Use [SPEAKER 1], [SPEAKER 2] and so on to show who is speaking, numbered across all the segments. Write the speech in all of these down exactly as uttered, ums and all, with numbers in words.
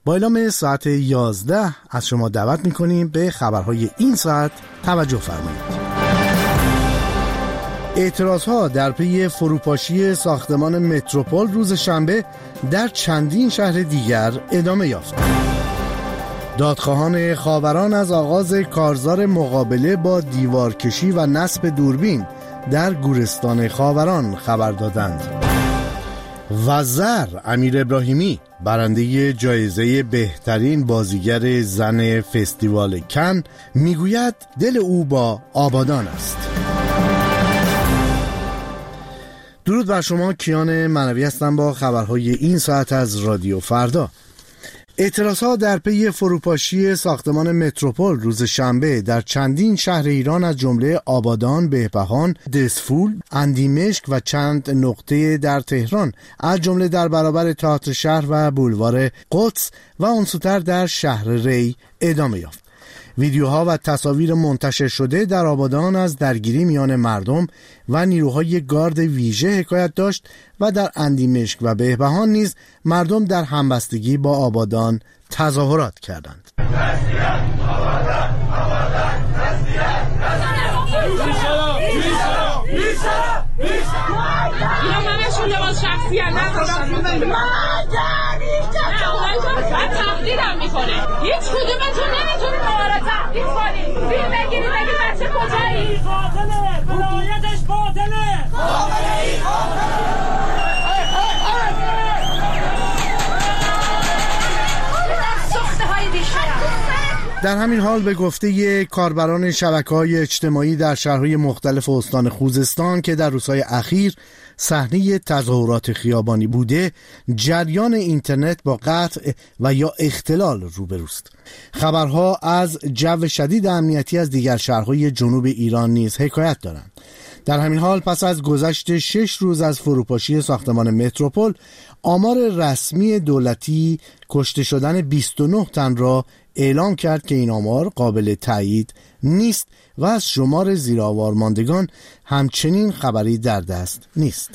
[SPEAKER 1] با اعلام ساعت یازده از شما دعوت میکنیم به خبرهای این ساعت توجه فرمایید. اعتراضها در پی فروپاشی ساختمان متروپول روز شنبه در چندین شهر دیگر ادامه یافت. دادخواهان خاوران از آغاز کارزار مقابله با دیوارکشی و نصب دوربین در گورستان خاوران خبر دادند. و زر امیر ابراهیمی برنده جایزه بهترین بازیگر زن فستیوال کن میگوید دل او با آبادان است. درود بر شما، کیان منوی هستم با خبرهای این ساعت از رادیو فردا. اعتراضها در پی فروپاشی ساختمان متروپول روز شنبه در چندین شهر ایران از جمله آبادان، بهبهان، دسفول، اندیمشک و چند نقطه در تهران از جمله در برابر تئاتر شهر و بولوار قدس و آن سوتر در شهر ری ادامه یافت. ویدیوها و تصاویر منتشر شده در آبادان از درگیری میان مردم و نیروهای گارد ویژه حکایت داشت و در اندیمشک و بهبهان نیز مردم در همبستگی با آبادان تظاهرات کردند.
[SPEAKER 2] تقدیرم میکنه هیچ کدومتون نمیتونید دوباره تقدیر کنید. فیلم بگیرید بگید بچه کجایی؟ قاتله ولایتش قاتله قاتله ای
[SPEAKER 1] در همین حال به گفته کاربران شبکه‌های اجتماعی در شهرهای مختلف استان خوزستان که در روزهای اخیر صحنه تظاهرات خیابانی بوده، جریان اینترنت با قطع و یا اختلال روبروست. خبرها از جو شدید امنیتی از دیگر شهرهای جنوب ایران نیز حکایت دارند. در همین حال پس از گذشت شش روز از فروپاشی ساختمان متروپول، آمار رسمی دولتی کشته شدن بیست و نه تن را اعلام کرد که این آمار قابل تایید نیست و از شمار زیرآوار ماندگان همچنین خبری در دست نیست.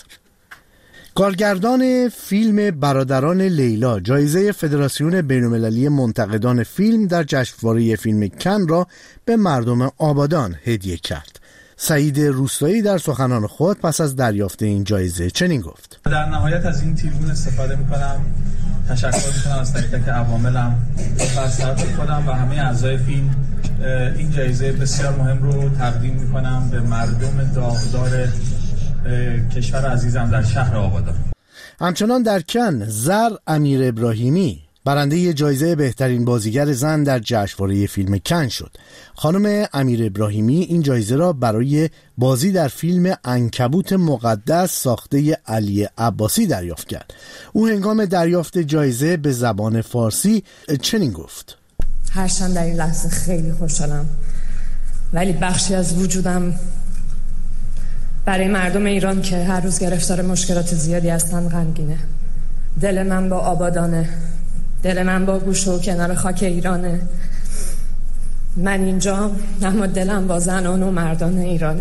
[SPEAKER 1] کارگردان فیلم برادران لیلا جایزه فدراسیون بین‌المللی منتقدان فیلم در جشنواره فیلم کن را به مردم آبادان هدیه کرد. سعید روستایی در سخنان خود پس از دریافت این جایزه چنین گفت:
[SPEAKER 3] در نهایت از این تریبون استفاده می‌کنم، تشکر می‌کنم از تک تک عواملم، فرصت خودم و همه اعضای فیلم این جایزه بسیار مهم رو تقدیم می‌کنم به مردم داغدار کشور عزیزم در شهر آبادان.
[SPEAKER 1] همچنان در کن زر امیر ابراهیمی برنده جایزه بهترین بازیگر زن در جشنواره فیلم کن شد. خانم امیر ابراهیمی این جایزه را برای بازی در فیلم عنکبوت مقدس ساخته علی عباسی دریافت کرد. او هنگام دریافت جایزه به زبان فارسی چنین گفت:
[SPEAKER 4] هرچند در این لحظه خیلی خوشحالم، ولی بخشی از وجودم برای مردم ایران که هر روز گرفتار مشکلات زیادی هستن غمگینه. دل من با آبادانه، دل من با گوشه و کنار خاک ایرانه. من اینجا، اما دلم با زنان و مردان ایرانه.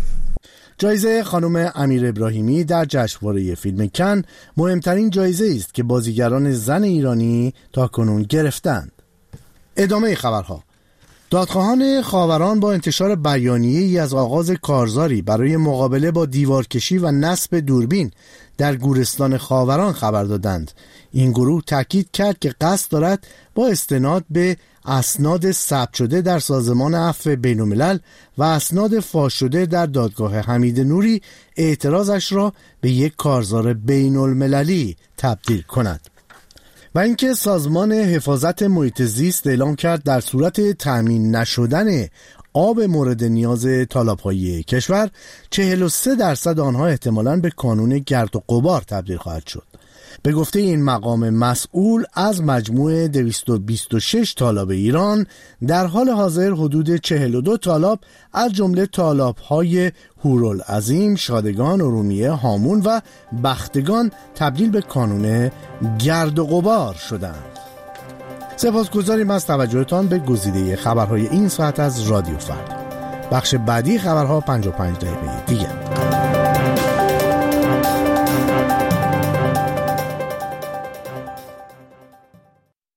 [SPEAKER 1] جایزه خانم امیر ابراهیمی در جشنواره فیلم کن مهمترین جایزه است که بازیگران زن ایرانی تاکنون گرفتند. ادامه خبرها: دادخواهان خاوران با انتشار بیانیه‌ای از آغاز کارزاری برای مقابله با دیوارکشی و نصب دوربین در گورستان خاوران خبر دادند. این گروه تاکید کرد که قصد دارد با استناد به اسناد ثبت شده در سازمان عفو بین‌الملل و اسناد فاش شده در دادگاه حمید نوری اعتراضش را به یک کارزار بین‌المللی تبدیل کند. و اینکه سازمان حفاظت محیط زیست اعلام کرد در صورت تامین نشدن آب مورد نیاز تالاب‌های کشور چهل و سه درصد آنها احتمالاً به کانون گرد و غبار تبدیل خواهد شد. به گفته این مقام مسئول، از مجموع دویست و بیست و شش تالاب ایران در حال حاضر حدود چهل و دو تالاب از جمله تالاب‌های هورالعظیم، شادگان، ارومیه، هامون و بختگان تبدیل به کانون گرد و غبار شدند. سپاسگزاریم از توجهتان به گزیده خبرهای این ساعت از رادیو فردا. بخش بعدی خبرها پنجاه و پنج دقیقه دیگه.